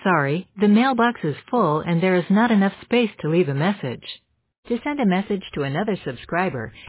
Sorry, the mailbox is full and there is not enough space to leave a message. To send a message to another subscriber,